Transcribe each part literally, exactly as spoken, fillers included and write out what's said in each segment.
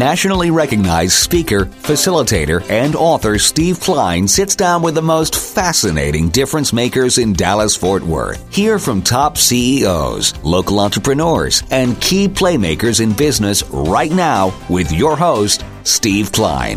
Nationally recognized speaker, facilitator, and author Steve Klein sits down with the most fascinating difference makers in Dallas-Fort Worth. Hear from top C E Os, local entrepreneurs, and key playmakers in business right now with your host, Steve Klein.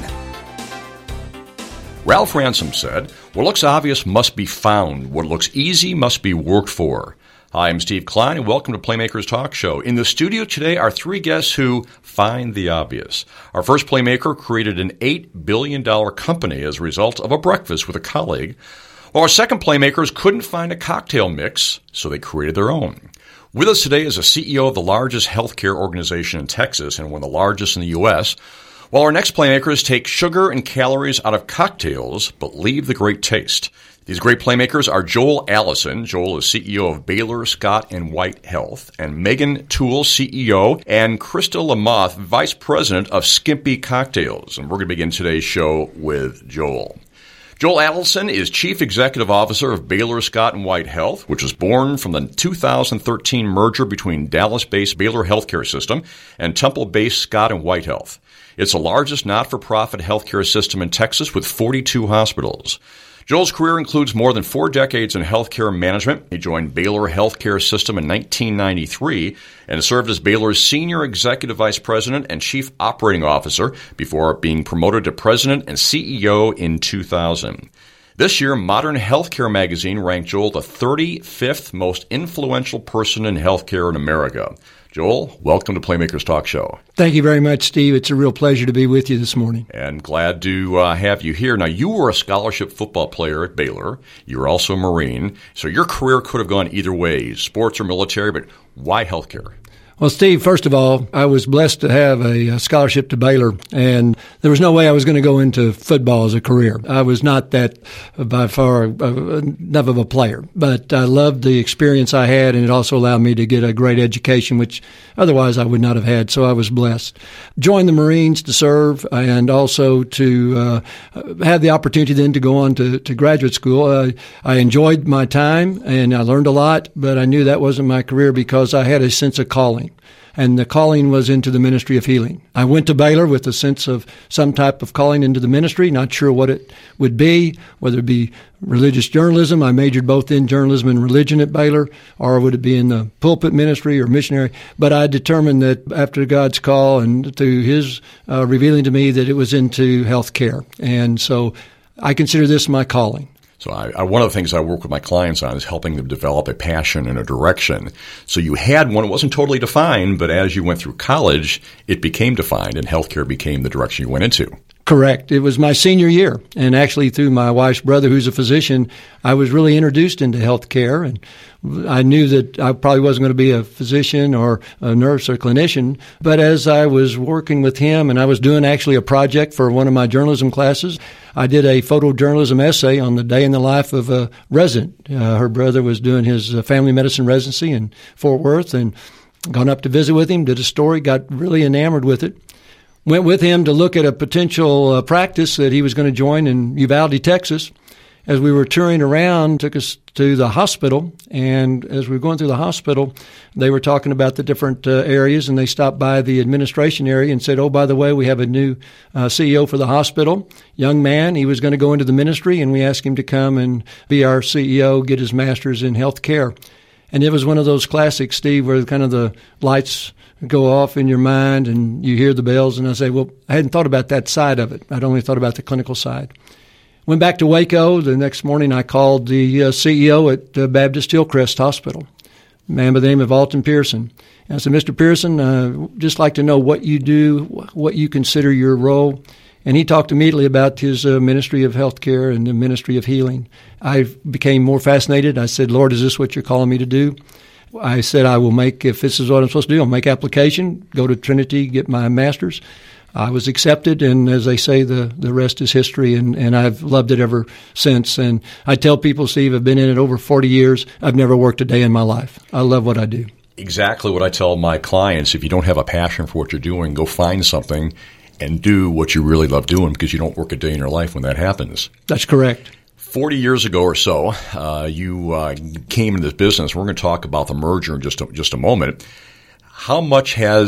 Ralph Ransom said, "What looks obvious must be found. What looks easy must be worked for." Hi, I'm Steve Klein, and welcome to Playmakers Talk Show. In the studio today are three guests who find the obvious. Our first playmaker created an eight billion dollars company as a result of a breakfast with a colleague, while our second playmakers couldn't find a cocktail mix, so they created their own. With us today is a C E O of the largest healthcare organization in Texas and one of the largest in the U S, while our next playmakers take sugar and calories out of cocktails but leave the great taste. These great playmakers are Joel Allison. Joel is C E O of Baylor Scott and White Health, and Megan Toole, C E O, and Krista Lamoth, Vice President of Skimpy Cocktails. And we're going to begin today's show with Joel. Joel Allison is Chief Executive Officer of Baylor Scott and White Health, which was born from the two thousand thirteen merger between Dallas-based Baylor Healthcare System and Temple-based Scott and White Health. It's the largest not-for-profit healthcare system in Texas with forty-two hospitals. Joel's career includes more than four decades in healthcare management. He joined Baylor Healthcare System in nineteen ninety-three and served as Baylor's Senior Executive Vice President and Chief Operating Officer before being promoted to President and C E O in two thousand. This year, Modern Healthcare magazine ranked Joel the thirty-fifth most influential person in healthcare in America. Joel, welcome to Playmakers Talk Show. Thank you very much, Steve. It's a real pleasure to be with you this morning. And glad to uh, have you here. Now, you were a scholarship football player at Baylor. You were also a Marine. So your career could have gone either way, sports or military, but why healthcare? Well, Steve, first of all, I was blessed to have a scholarship to Baylor, and there was no way I was going to go into football as a career. I was not that, by far, enough of a player, but I loved the experience I had, and it also allowed me to get a great education, which otherwise I would not have had, so I was blessed. Joined the Marines to serve and also to uh, have the opportunity then to go on to, to graduate school. Uh, I enjoyed my time, and I learned a lot, but I knew that wasn't my career because I had a sense of calling. And the calling was into the ministry of healing. I went to Baylor with a sense of some type of calling into the ministry, not sure what it would be, whether it be religious journalism. I majored both in journalism and religion at Baylor, or would it be in the pulpit ministry or missionary. But I determined that after God's call and through His uh, revealing to me that it was into health care. And so I consider this my calling. So I, I, one of the things I work with my clients on is helping them develop a passion and a direction. So you had one, it wasn't totally defined, but as you went through college, it became defined and healthcare became the direction you went into. Correct. It was my senior year, and actually through my wife's brother, who's a physician, I was really introduced into healthcare, and I knew that I probably wasn't going to be a physician or a nurse or clinician, but as I was working with him, and I was doing actually a project for one of my journalism classes, I did a photojournalism essay on the day in the life of a resident. Uh, her brother was doing his uh, family medicine residency in Fort Worth, and gone up to visit with him, did a story, got really enamored with it. Went with him to look at a potential uh, practice that he was going to join in Uvalde, Texas. As we were touring around, took us to the hospital, and as we were going through the hospital, they were talking about the different uh, areas, and they stopped by the administration area and said, oh, by the way, we have a new uh, C E O for the hospital, young man. He was going to go into the ministry, and we asked him to come and be our C E O, get his master's in health care. And it was one of those classics, Steve, where kind of the lights go off in your mind and you hear the bells. And I say, well, I hadn't thought about that side of it. I'd only thought about the clinical side. Went back to Waco. The next morning I called the uh, C E O at uh, Baptist Hillcrest Hospital, a man by the name of Alton Pearson. And I said, Mister Pearson, uh, just like to know what you do, what you consider your role. And he talked immediately about his uh, ministry of healthcare and the ministry of healing. I became more fascinated. I said, Lord, is this what you're calling me to do? I said, I will make, if this is what I'm supposed to do, I'll make application, go to Trinity, get my master's. I was accepted, and as they say, the, the rest is history, and, and I've loved it ever since. And I tell people, Steve, I've been in it over forty years. I've never worked a day in my life. I love what I do. Exactly what I tell my clients. If you don't have a passion for what you're doing, go find something and do what you really love doing, because you don't work a day in your life when that happens. That's correct. Forty years ago or so, uh, you uh, came into this business. We're going to talk about the merger in just a, just a moment. How much has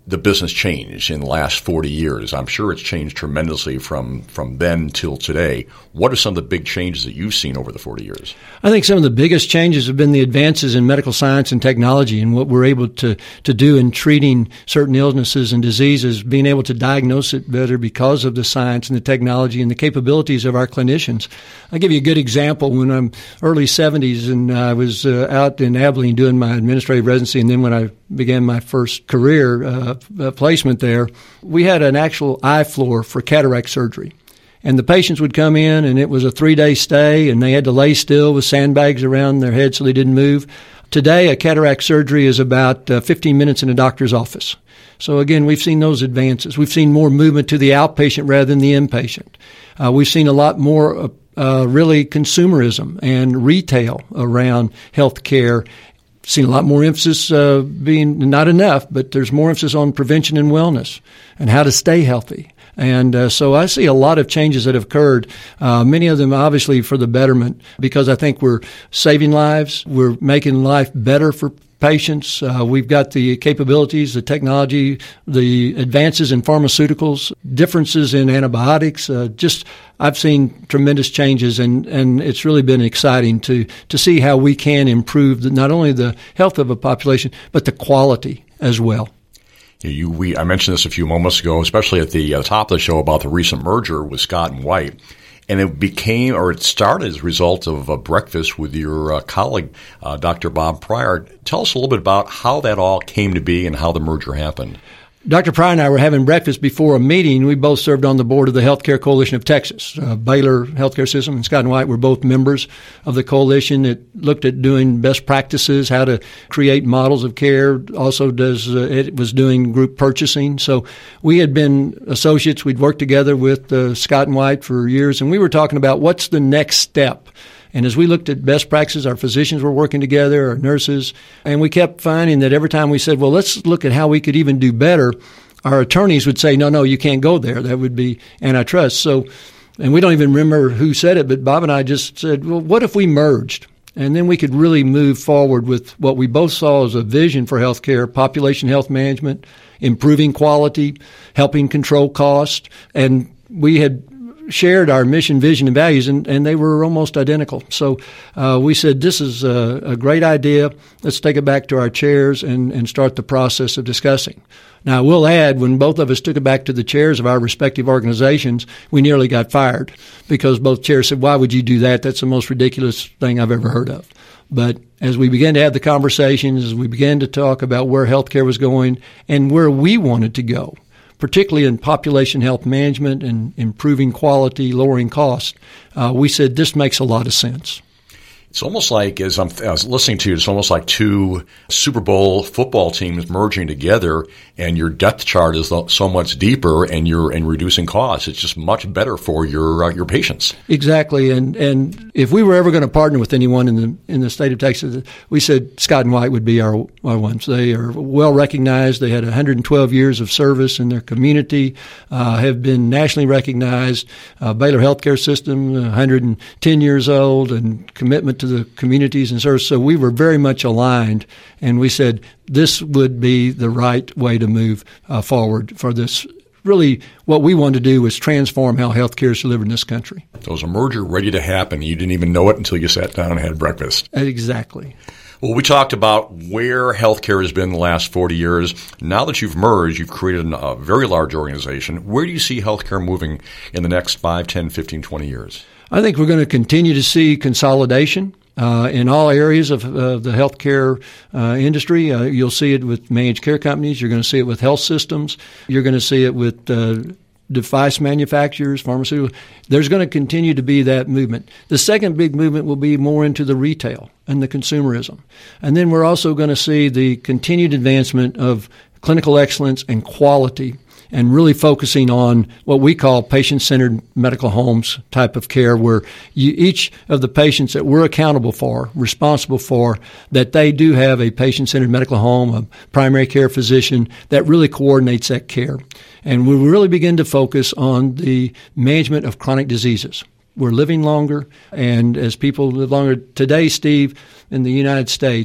the business changed in the last forty years? I'm sure it's changed tremendously from, from then till today. What are some of the big changes that you've seen over the forty years? I think some of the biggest changes have been the advances in medical science and technology and what we're able to, to do in treating certain illnesses and diseases, being able to diagnose it better because of the science and the technology and the capabilities of our clinicians. I'll give you a good example. When I'm early seventies and I was uh, out in Abilene doing my administrative residency, and then when I began my first career uh, placement there, we had an actual eye floor for cataract surgery. And the patients would come in, and it was a three-day stay, and they had to lay still with sandbags around their head so they didn't move. Today, a cataract surgery is about uh, fifteen minutes in a doctor's office. So, again, we've seen those advances. We've seen more movement to the outpatient rather than the inpatient. Uh, we've seen a lot more uh, uh, really consumerism and retail around health care. Seen a lot more emphasis uh, being not enough, but there's more emphasis on prevention and wellness and how to stay healthy. And uh, so I see a lot of changes that have occurred, uh, many of them obviously for the betterment, because I think we're saving lives, we're making life better for patients. Uh, we've got the capabilities, the technology, the advances in pharmaceuticals, differences in antibiotics. Uh, just I've seen tremendous changes, and, and it's really been exciting to, to see how we can improve the, not only the health of a population, but the quality as well. You, we, I mentioned this a few moments ago, especially at the uh, top of the show, about the recent merger with Scott and White. And it became, or it started as a result of a breakfast with your uh, colleague, uh, Doctor Bob Pryor. Tell us a little bit about how that all came to be and how the merger happened. Doctor Pryor and I were having breakfast before a meeting. We both served on the board of the Healthcare Coalition of Texas. Uh, Baylor Healthcare System and Scott and White were both members of the coalition. It looked at doing best practices, how to create models of care. Also, does uh, it was doing group purchasing. So we had been associates. We'd worked together with uh, Scott and White for years, and we were talking about what's the next step. And as we looked at best practices, our physicians were working together, our nurses, and we kept finding that every time we said, well, let's look at how we could even do better, our attorneys would say, no, no, you can't go there. That would be antitrust. So, and we don't even remember who said it, but Bob and I just said, well, what if we merged? And then we could really move forward with what we both saw as a vision for healthcare, population health management, improving quality, helping control cost. And we had shared our mission, vision, and values, and, and they were almost identical. So uh, we said, this is a, a great idea. Let's take it back to our chairs and, and start the process of discussing. Now, I will add, when both of us took it back to the chairs of our respective organizations, we nearly got fired because both chairs said, why would you do that? That's the most ridiculous thing I've ever heard of. But as we began to have the conversations, as we began to talk about where healthcare was going and where we wanted to go, particularly in population health management and improving quality, lowering cost, uh, we said this makes a lot of sense. It's almost like, as I'm, I was listening to you, it's almost like two Super Bowl football teams merging together, and your depth chart is so much deeper, and you're and reducing costs. It's just much better for your uh, your patients. Exactly, and and if we were ever going to partner with anyone in the in the state of Texas, we said Scott and White would be our, our ones. They are well recognized. They had one hundred twelve years of service in their community, uh, have been nationally recognized. Uh, Baylor Healthcare System, one hundred ten years old, and commitment to the communities and service. So we were very much aligned, and we said this would be the right way to move uh, forward for this. Really, what we wanted to do was transform how healthcare is delivered in this country. So it was a merger ready to happen. You didn't even know it until you sat down and had breakfast. Exactly. Well, we talked about where healthcare has been the last forty years. Now that you've merged, you've created a very large organization. Where do you see healthcare moving in the next five, ten, fifteen, twenty years? I think we're going to continue to see consolidation uh, in all areas of uh, the healthcare uh, industry. Uh, you'll see it with managed care companies. You're going to see it with health systems. You're going to see it with uh, device manufacturers, pharmaceuticals. There's going to continue to be that movement. The second big movement will be more into the retail and the consumerism. And then we're also going to see the continued advancement of clinical excellence and quality, and really focusing on what we call patient-centered medical homes type of care, where you, each of the patients that we're accountable for, responsible for, that they do have a patient-centered medical home, a primary care physician that really coordinates that care. And we really begin to focus on the management of chronic diseases. We're living longer, and as people live longer today, Steve, in the United States,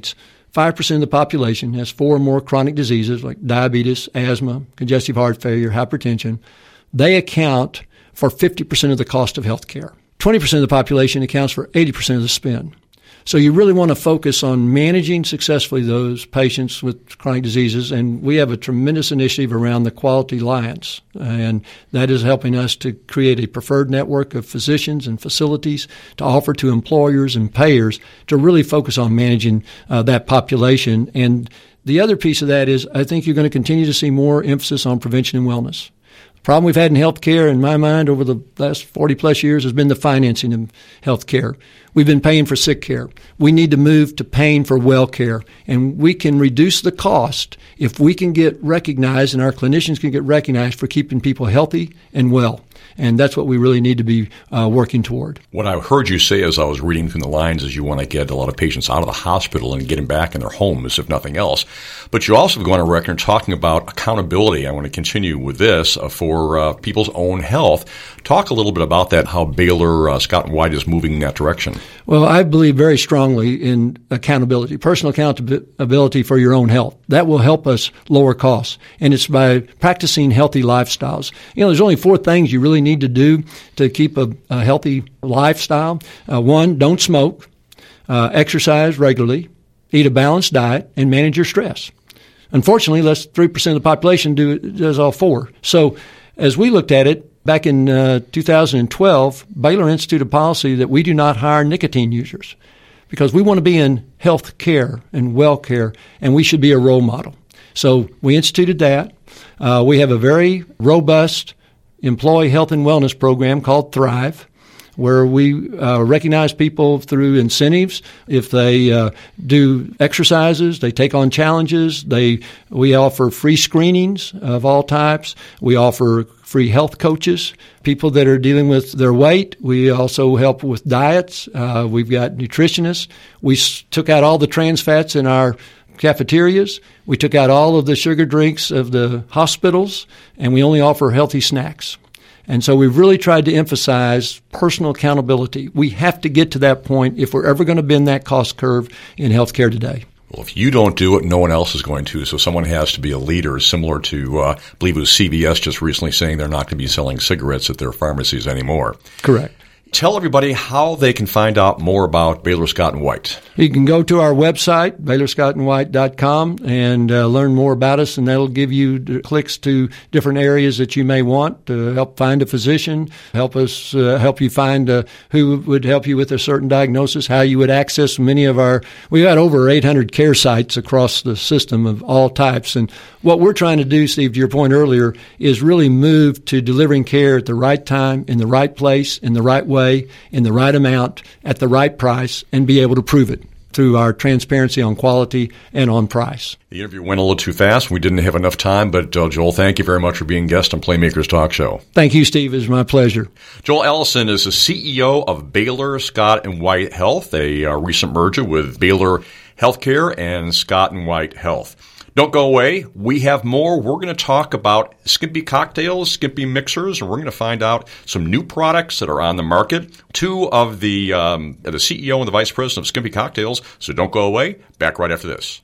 five percent of the population has four or more chronic diseases like diabetes, asthma, congestive heart failure, hypertension. They account for fifty percent of the cost of health care. twenty percent of the population accounts for eighty percent of the spend. So you really want to focus on managing successfully those patients with chronic diseases, and we have a tremendous initiative around the Quality Alliance, and that is helping us to create a preferred network of physicians and facilities to offer to employers and payers to really focus on managing uh, that population. And the other piece of that is I think you're going to continue to see more emphasis on prevention and wellness. The problem we've had in healthcare, in my mind, over the last forty plus years has been the financing of healthcare. We've been paying for sick care. We need to move to paying for well care, and we can reduce the cost if we can get recognized and our clinicians can get recognized for keeping people healthy and well. And that's what we really need to be uh, working toward. What I heard you say as I was reading through the lines is you want to get a lot of patients out of the hospital and get them back in their homes, if nothing else. But you also have gone on record talking about accountability. I want to continue with this uh, for uh, people's own health. Talk a little bit about that, how Baylor uh, Scott and White is moving in that direction. Well, I believe very strongly in accountability, personal accountability for your own health. That will help us lower costs. And it's by practicing healthy lifestyles. You know, there's only four things you really need to do to keep a, a healthy lifestyle. Uh, one, don't smoke, uh, exercise regularly, eat a balanced diet, and manage your stress. Unfortunately, less than three percent of the population do, does all four. So as we looked at it, back in uh, two thousand twelve, Baylor instituted a policy that we do not hire nicotine users because we want to be in health care and well care, and we should be a role model. So we instituted that. Uh, we have a very robust employee health and wellness program called Thrive, where we uh, recognize people through incentives. If they uh, do exercises, they take on challenges. They we offer free screenings of all types. We offer free health coaches, people that are dealing with their weight. We also help with diets. Uh, we've got nutritionists. We s- took out all the trans fats in our cafeterias. We took out all of the sugar drinks of the hospitals, and we only offer healthy snacks. And so we've really tried to emphasize personal accountability. We have to get to that point if we're ever going to bend that cost curve in healthcare today. Well, if you don't do it, no one else is going to. So someone has to be a leader, similar to, uh, I believe it was C V S just recently saying they're not going to be selling cigarettes at their pharmacies anymore. Correct. Tell everybody how they can find out more about Baylor Scott and White. You can go to our website, Baylor Scott and White dot com, and uh, learn more about us, and that'll give you the clicks to different areas that you may want to help find a physician, help us uh, help you find uh, who would help you with a certain diagnosis, how you would access many of our – we've got over eight hundred care sites across the system of all types. And what we're trying to do, Steve, to your point earlier, is really move to delivering care at the right time, in the right place, in the right way, in the right amount, at the right price, and be able to prove it through our transparency on quality and on price. The interview went a little too fast. We didn't have enough time, but uh, Joel, thank you very much for being guest on Playmakers Talk Show. Thank you, Steve. It's my pleasure. Joel Ellison is the C E O of Baylor Scott and White Health, a uh, recent merger with Baylor Healthcare and Scott and White Health. Don't go away. We have more. We're going to talk about Skimpy cocktails, Skimpy mixers, and we're going to find out some new products that are on the market. Two of the um, the C E O and the Vice President of Skimpy Cocktails. So don't go away. Back right after this.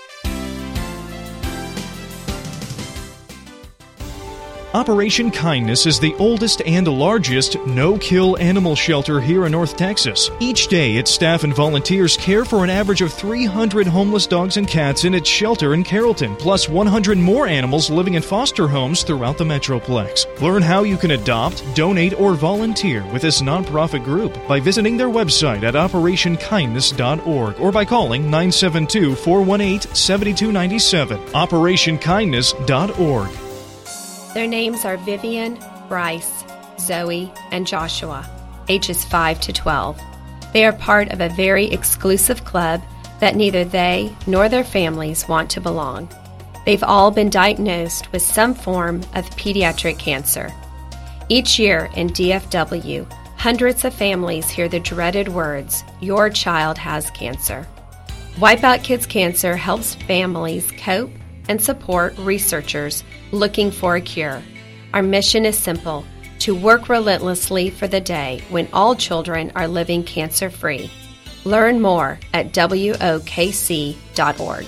Operation Kindness is the oldest and largest no-kill animal shelter here in North Texas. Each day, its staff and volunteers care for an average of three hundred homeless dogs and cats in its shelter in Carrollton, plus one hundred more animals living in foster homes throughout the Metroplex. Learn how you can adopt, donate, or volunteer with this nonprofit group by visiting their website at operation kindness dot org or by calling nine seven two, four one eight, seven two nine seven. operation kindness dot org. Their names are Vivian, Bryce, Zoe, and Joshua, ages five to twelve. They are part of a very exclusive club that neither they nor their families want to belong. They've all been diagnosed with some form of pediatric cancer. Each year in D F W, hundreds of families hear the dreaded words, "Your child has cancer." Wipeout Kids Cancer helps families cope and support researchers looking for a cure. Our mission is simple: to work relentlessly for the day when all children are living cancer-free. Learn more at W O K C dot org.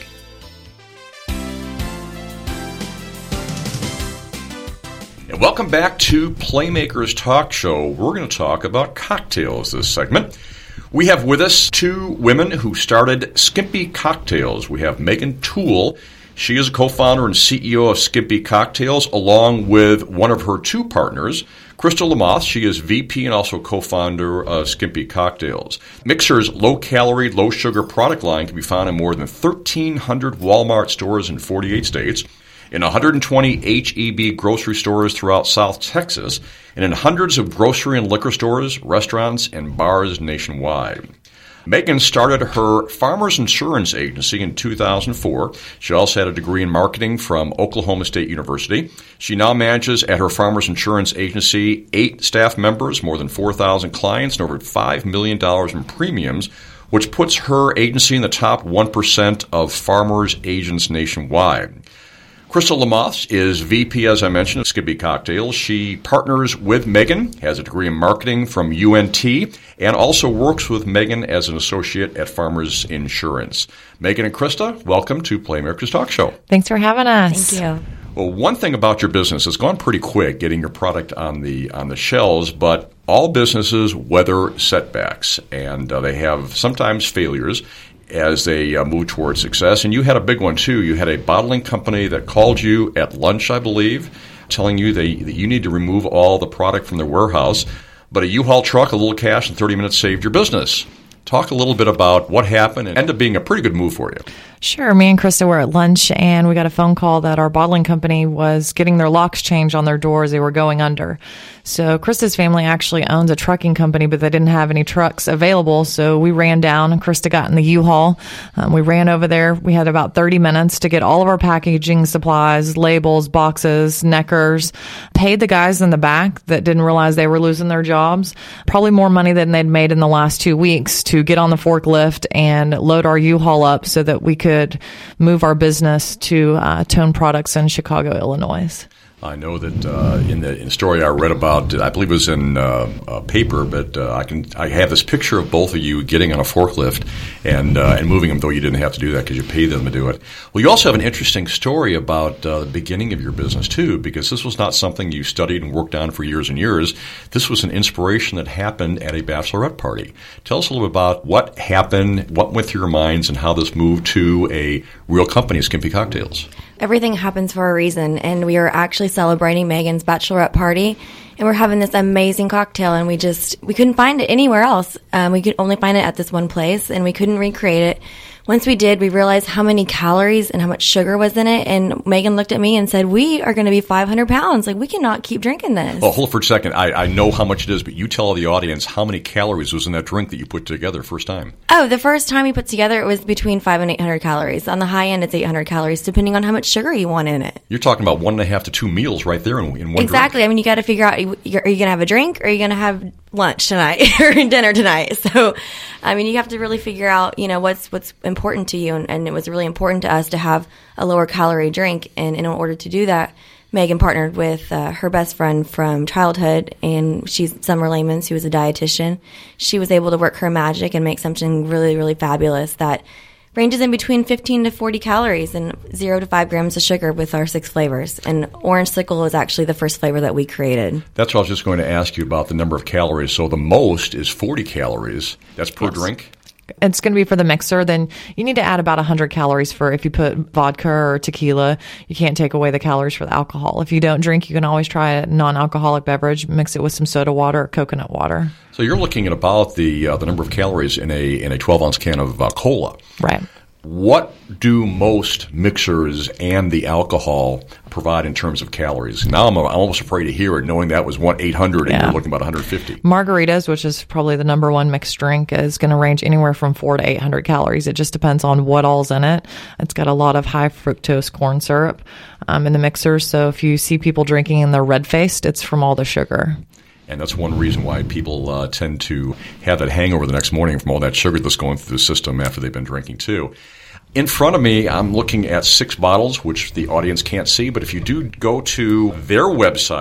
And welcome back to Playmakers Talk Show. We're going to talk about cocktails this segment. We have with us two women who started Skimpy Cocktails. We have Megan Toole. She is a co-founder and C E O of Skimpy Cocktails, along with one of her two partners, Crystal Lamoth. She is V P and also co-founder of Skimpy Cocktails. Mixer's low-calorie, low-sugar product line can be found in more than thirteen hundred Walmart stores in forty-eight states, in one hundred twenty H E B grocery stores throughout South Texas, and in hundreds of grocery and liquor stores, restaurants, and bars nationwide. Megan started her Farmers Insurance Agency in two thousand four. She also had a degree in marketing from Oklahoma State University. She now manages at her Farmers Insurance Agency eight staff members, more than four thousand clients, and over five million dollars in premiums, which puts her agency in the top one percent of farmers agents nationwide. Crystal Lamoth is V P, as I mentioned, of Skimpy Cocktails. She partners with Megan, has a degree in marketing from U N T, and also works with Megan as an associate at Farmers Insurance. Megan and Krista, welcome to Playmakers Talk Show. Thanks for having us. Thank you. Well, one thing about your business, it's gone pretty quick getting your product on the on the shelves, but all businesses weather setbacks, and uh, they have sometimes failures as they uh, move towards success. And you had a big one, too. You had a bottling company that called you at lunch, I believe, telling you they, that you need to remove all the product from their warehouse. But a U-Haul truck, a little cash, and thirty minutes saved your business. Talk a little bit about what happened and ended up being a pretty good move for you. Sure. Me and Krista were at lunch, and we got a phone call that our bottling company was getting their locks changed on their doors. They were going under. So Krista's family actually owns a trucking company, but they didn't have any trucks available. So we ran down, and Krista got in the U-Haul. Um, we ran over there. We had about thirty minutes to get all of our packaging supplies, labels, boxes, neckers, paid the guys in the back that didn't realize they were losing their jobs, probably more money than they'd made in the last two weeks to get on the forklift and load our U-Haul up so that we could move our business to uh, Tone Products in Chicago, Illinois. I know that uh, in, the, in the story I read about, I believe it was in uh, a paper, but uh, I can I have this picture of both of you getting on a forklift and uh, and moving them, though you didn't have to do that because you paid them to do it. Well, you also have an interesting story about uh, the beginning of your business, too, because this was not something you studied and worked on for years and years. This was an inspiration that happened at a bachelorette party. Tell us a little bit about what happened, what went through your minds, and how this moved to a real company, Skimpy Cocktails. Everything happens for a reason, and we were actually celebrating Megan's bachelorette party, and we're having this amazing cocktail, and we just, we couldn't find it anywhere else. Um, we could only find it at this one place, and we couldn't recreate it. Once we did, we realized how many calories and how much sugar was in it, and Megan looked at me and said, we are going to be five hundred pounds. Like, we cannot keep drinking this. Well, hold for a second. I, I know how much it is, but you tell the audience how many calories was in that drink that you put together first time. Oh, the first time we put together, it was between five and eight hundred calories. On the high end, it's eight hundred calories, depending on how much sugar you want in it. You're talking about one and a half to two meals right there in, in one Exactly. drink. I mean, you got to figure out, are you going to have a drink or are you going to have lunch tonight or dinner tonight? So, I mean, you have to really figure out, you know, what's what's important to you. And, and it was really important to us to have a lower calorie drink. And in order to do that, Megan partnered with uh, her best friend from childhood, and she's Summer Lamons, who is a dietitian. She was able to work her magic and make something really, really fabulous that ranges in between fifteen to forty calories and zero to five grams of sugar with our six flavors. And Orange Sickle was actually the first flavor that we created. That's what I was just going to ask you about, the number of calories. So the most is forty calories. That's per Yes. drink? It's going to be for the mixer. Then you need to add about one hundred calories for if you put vodka or tequila. You can't take away the calories for the alcohol. If you don't drink, you can always try a non-alcoholic beverage, mix it with some soda water or coconut water. So you're looking at about the uh, the number of calories in a in a twelve ounce can of uh, cola. Right. What do most mixers and the alcohol provide in terms of calories? Now I'm, I'm almost afraid to hear it, knowing that was one eight hundred and Yeah. you're looking about one hundred fifty. Margaritas, which is probably the number one mixed drink, is going to range anywhere from four to eight hundred calories. It just depends on what all's in it. It's got a lot of high fructose corn syrup um, in the mixer. So if you see people drinking and they're red-faced, it's from all the sugar. And that's one reason why people uh, tend to have that hangover the next morning from all that sugar that's going through the system after they've been drinking too. In front of me, I'm looking at six bottles, which the audience can't see. But if you do go to their website,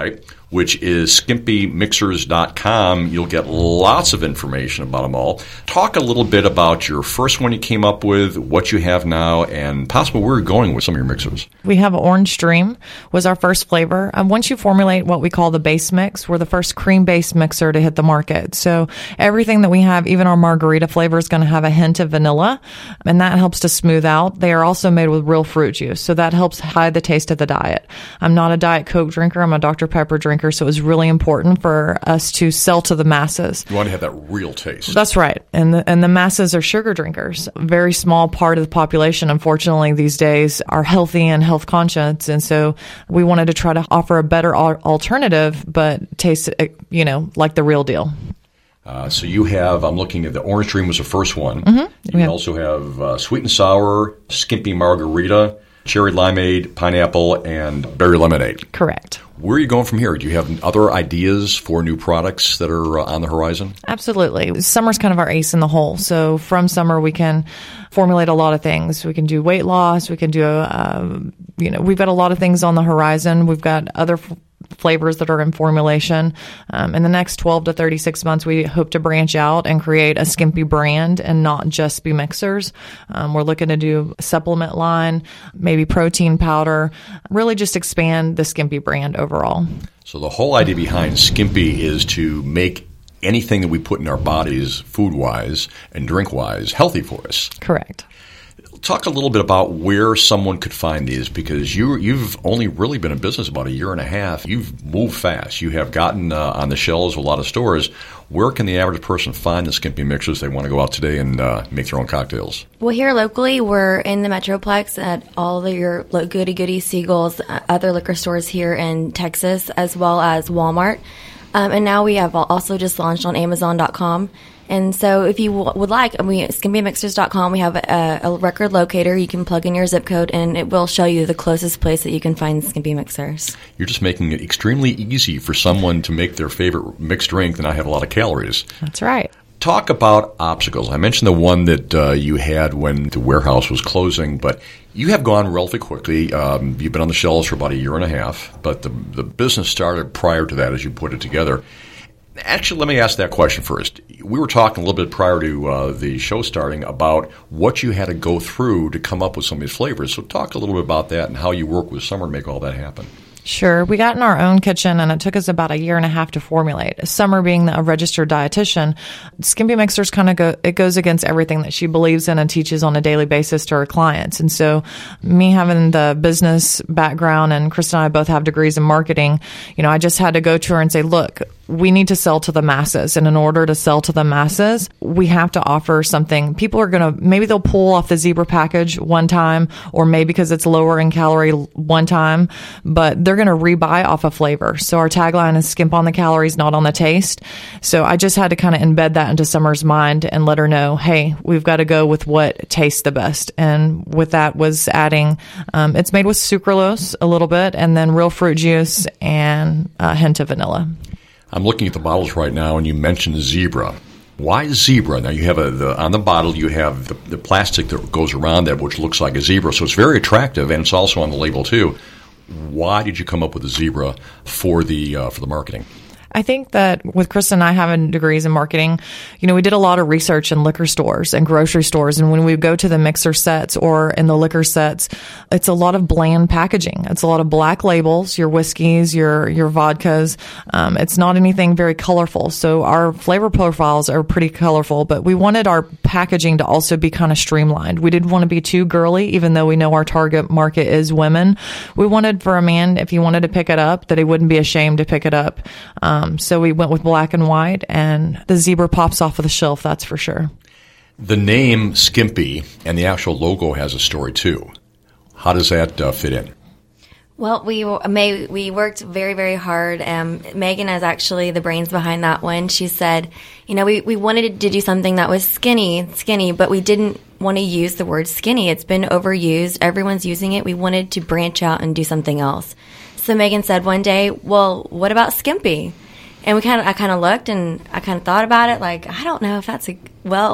which is skimpy mixers dot com. You'll get lots of information about them all. Talk a little bit about your first one you came up with, what you have now, and possibly where you're going with some of your mixers. We have Orange Dream was our first flavor. And once you formulate what we call the base mix, we're the first cream-based mixer to hit the market. So everything that we have, even our margarita flavor, is going to have a hint of vanilla, and that helps to smooth out. They are also made with real fruit juice, so that helps hide the taste of the diet. I'm not a Diet Coke drinker. I'm a Doctor Pepper drinker. So it was really important for us to sell to the masses. You want to have that real taste. That's right. And the, and the masses are sugar drinkers. A very small part of the population, unfortunately, these days are healthy and health conscious. And so we wanted to try to offer a better al- alternative, but taste, you know, like the real deal. Uh, so you have, I'm looking at the Orange Dream was the first one. Mm-hmm. You have- also have uh, Sweet and Sour, Skimpy Margarita, Cherry Limeade, Pineapple, and Berry Lemonade. Correct. Where are you going from here? Do you have other ideas for new products that are uh, on the horizon? Absolutely. Summer's kind of our ace in the hole. So from summer, we can formulate a lot of things. We can do weight loss. We can do, uh, you know, we've got a lot of things on the horizon. We've got other f- flavors that are in formulation. Um, in the next twelve to thirty-six months, we hope to branch out and create a Skimpy brand and not just be mixers. Um, we're looking to do a supplement line, maybe protein powder, really just expand the Skimpy brand overall. So the whole idea behind Skimpy is to make anything that we put in our bodies, food-wise and drink-wise, healthy for us. Correct. Talk a little bit about where someone could find these, because you, you've only really been in business about a year and a half. You've moved fast. You have gotten uh, on the shelves of a lot of stores. Where can the average person find the Skimpy mixers they want to go out today and uh, make their own cocktails? Well, here locally, we're in the Metroplex at all of your Goody Goody, Siegel's, uh, other liquor stores here in Texas, as well as Walmart. Um, and now we have also just launched on Amazon dot com. And so if you w- would like, we skimpy mixers dot com, we have a, a record locator. You can plug in your zip code, and it will show you the closest place that you can find Skimpy mixers. You're just making it extremely easy for someone to make their favorite mixed drink and not have a lot of calories. That's right. Talk about obstacles. I mentioned the one that uh, you had when the warehouse was closing, but you have gone relatively quickly. Um, you've been on the shelves for about a year and a half, but the, the business started prior to that as you put it together. Actually, let me ask that question first. We were talking a little bit prior to uh, the show starting about what you had to go through to come up with some of these flavors. So talk a little bit about that and how you work with Summer to make all that happen. Sure. We got in our own kitchen, and it took us about a year and a half to formulate. Summer being a registered dietitian, Skimpy Mixers kind of go, it goes against everything that she believes in and teaches on a daily basis to her clients. And so me having the business background, and Krista and I both have degrees in marketing, you know, I just had to go to her and say, look, we need to sell to the masses. And in order to sell to the masses, we have to offer something. People are going to, maybe they'll pull off the Zebra package one time, or maybe because it's lower in calorie one time, but they're going to rebuy off a flavor. So our tagline is skimp on the calories, not on the taste. So I just had to kind of embed that into Summer's mind and let her know, hey, we've got to go with what tastes the best. And with that was adding, um, it's made with sucralose a little bit, and then real fruit juice and a hint of vanilla. I'm looking at the bottles right now, and you mentioned Zebra. Why Zebra? Now, you have a, the, on the bottle, you have the, the plastic that goes around that, which looks like a zebra. So it's very attractive, and it's also on the label, too. Why did you come up with a zebra for the uh, for the marketing? I think that with Krista and I having degrees in marketing, you know, we did a lot of research in liquor stores and grocery stores. And when we go to the mixer sets or in the liquor sets, it's a lot of bland packaging. It's a lot of black labels, your whiskeys, your, your vodkas. Um, it's not anything very colorful. So our flavor profiles are pretty colorful, but we wanted our packaging to also be kind of streamlined. We didn't want to be too girly, even though we know our target market is women. We wanted for a man, if he wanted to pick it up, that he wouldn't be ashamed to pick it up. Um, Um, so we went with black and white, and the zebra pops off of the shelf, that's for sure. The name Skimpy and the actual logo has a story, too. How does that uh, fit in? Well, we may, we worked very, very hard. Um, Megan is actually the brains behind that one. She said, you know, we, we wanted to do something that was skinny, skinny, but we didn't want to use the word skinny. It's been overused. Everyone's using it. We wanted to branch out and do something else. So Megan said one day, well, what about Skimpy? And we kind of, I kind of looked and I kind of thought about it, like, I don't know if that's a, well,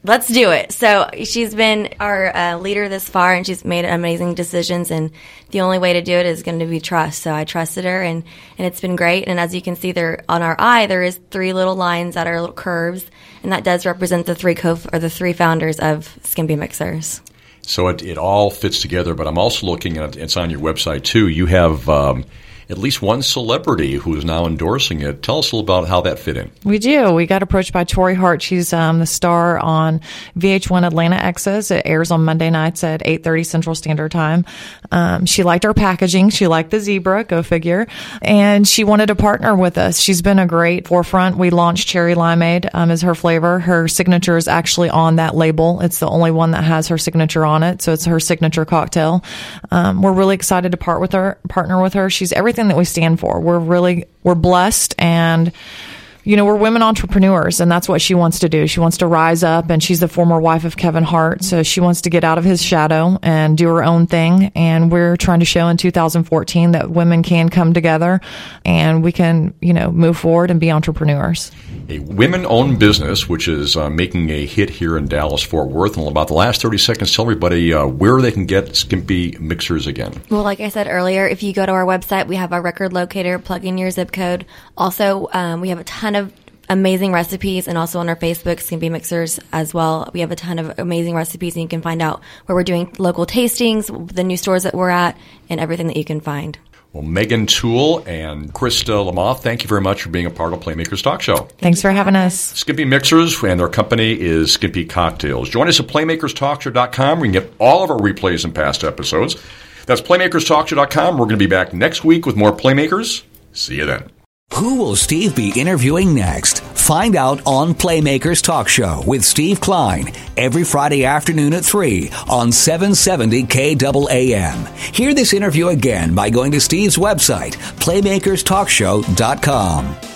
let's do it. So she's been our uh, leader this far, and she's made amazing decisions, and the only way to do it is going to be trust. So I trusted her, and, and it's been great. And as you can see there on our eye, there is three little lines that are little curves, and that does represent the three co- or the three founders of Skimpy Mixers. So it, it all fits together, but I'm also looking at, it's on your website too, you have um, at least one celebrity who is now endorsing it. Tell us a little about how that fit in. We do. We got approached by Tori Hart. She's um, the star on V H one Atlanta Exes. It airs on Monday nights at eight thirty Central Standard Time. Um, she liked our packaging. She liked the zebra, go figure. And she wanted to partner with us. She's been a great forefront. We launched Cherry Limeade um, as her flavor. Her signature is actually on that label. It's the only one that has her signature on it. So it's her signature cocktail. Um, we're really excited to part with her, partner with her. She's everything that we stand for. We're really, we're blessed, and you know, we're women entrepreneurs, and that's what she wants to do. She wants to rise up, and she's the former wife of Kevin Hart, so she wants to get out of his shadow and do her own thing. And we're trying to show in two thousand fourteen that women can come together and we can, you know, move forward and be entrepreneurs. A women-owned business, which is uh, making a hit here in Dallas-Fort Worth. In about the last thirty seconds, tell everybody uh, where they can get Skimpy Mixers again. Well, like I said earlier, if you go to our website, we have our record locator, plug in your zip code. Also, um, we have a ton of amazing recipes, and also on our Facebook, Skimpy Mixers as well. We have a ton of amazing recipes, and you can find out where we're doing local tastings, the new stores that we're at, and everything that you can find. Well, Megan Toole and Krista Lamoth, thank you very much for being a part of Playmakers Talk Show. Thanks for having us. Skimpy Mixers, and their company is Skimpy Cocktails. Join us at playmakers talk show dot com. We can get all of our replays and past episodes. That's playmakers talk show dot com. We're going to be back next week with more Playmakers. See you then. Who will Steve be interviewing next? Find out on Playmakers Talk Show with Steve Klein every Friday afternoon at three on seven seventy K A A M. Hear this interview again by going to Steve's website, playmakers talk show dot com.